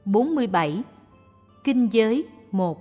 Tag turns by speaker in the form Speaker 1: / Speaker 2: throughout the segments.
Speaker 1: 47. Kinh giới 1.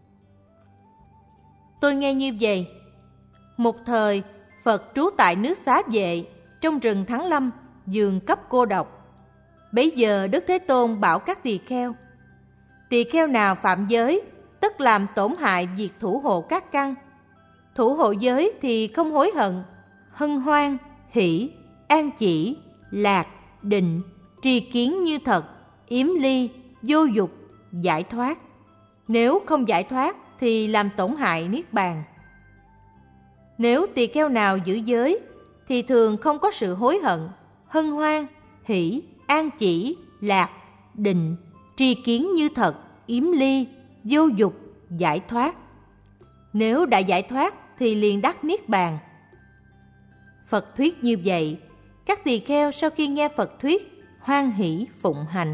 Speaker 1: Tôi nghe như vậy. Một thời, Phật trú tại nước Xá Vệ, trong rừng Thắng Lâm, vườn cấp cô độc. Bấy giờ Đức Thế Tôn bảo các tỳ kheo: tỳ kheo nào phạm giới, tức làm tổn hại việc thủ hộ các căn. Thủ hộ giới thì không hối hận, hân hoan, hỷ, an chỉ, lạc, định, tri kiến như thật, yếm ly, vô dục, giải thoát. Nếu không giải thoát thì làm tổn hại niết bàn. Nếu tỳ kheo nào giữ giới thì thường không có sự hối hận, hân hoan, hỷ, an chỉ, lạc, định, tri kiến như thật, yếm ly, vô dục, giải thoát. Nếu đã giải thoát thì liền đắc niết bàn. Phật thuyết như vậy, các tỳ kheo sau khi nghe Phật thuyết, hoan hỷ phụng hành.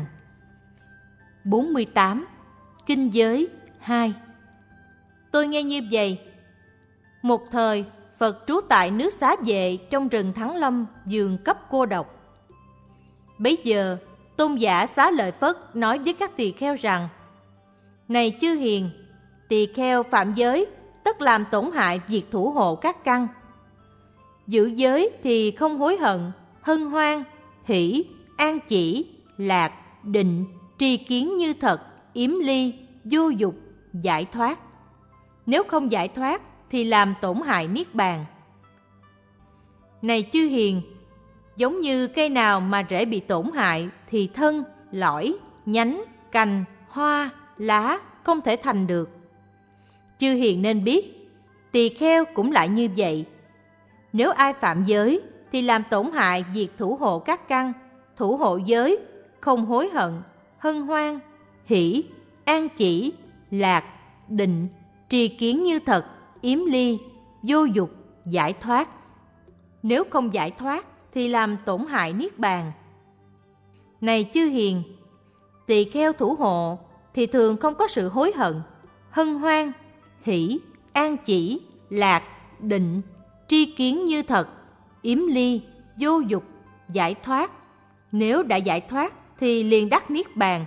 Speaker 1: 48. Kinh giới 2. Tôi nghe như vậy. Một thời, Phật trú tại nước Xá Vệ, trong rừng Thắng Lâm, vườn cấp cô độc. Bấy giờ, Tôn giả Xá Lợi Phất nói với các tỳ kheo rằng: này chư hiền, tỳ kheo phạm giới, tất làm tổn hại việc thủ hộ các căn. Giữ giới thì không hối hận, hân hoan, hỷ, an chỉ, lạc, định, tri kiến như thật, yếm ly, vô dục, giải thoát. Nếu không giải thoát thì làm tổn hại niết bàn. Này chư hiền, giống như cây nào mà rễ bị tổn hại thì thân, lõi, nhánh, cành, hoa, lá không thể thành được. Chư hiền nên biết, tỳ kheo cũng lại như vậy. Nếu ai phạm giới thì làm tổn hại việc thủ hộ các căn, thủ hộ giới, không hối hận, hân hoan, hỷ, an chỉ, lạc, định, tri kiến như thật, yếm ly, vô dục, giải thoát. Nếu không giải thoát thì làm tổn hại niết bàn. Này chư hiền, tỳ kheo thủ hộ thì thường không có sự hối hận, hân hoan, hỷ, an chỉ, lạc, định, tri kiến như thật, yếm ly, vô dục, giải thoát. Nếu đã giải thoát thì liền đắc niết bàn.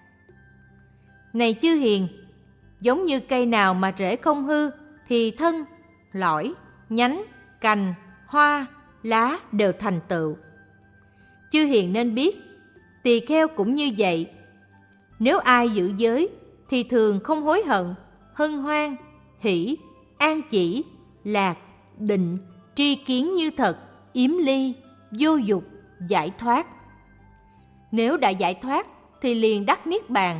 Speaker 1: Này chư hiền, giống như cây nào mà rễ không hư thì thân, lõi, nhánh, cành, hoa, lá đều thành tựu. Chư hiền nên biết, tỳ kheo cũng như vậy. Nếu ai giữ giới thì thường không hối hận, hân hoan, hỷ, an chỉ, lạc, định, tri kiến như thật, yếm ly, vô dục, giải thoát. Nếu đã giải thoát thì liền đắc niết bàn.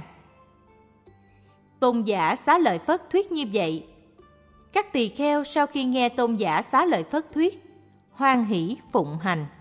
Speaker 1: Tôn giả Xá Lợi Phất thuyết như vậy. Các tỳ kheo sau khi nghe Tôn giả Xá Lợi Phất thuyết, hoan hỷ phụng hành.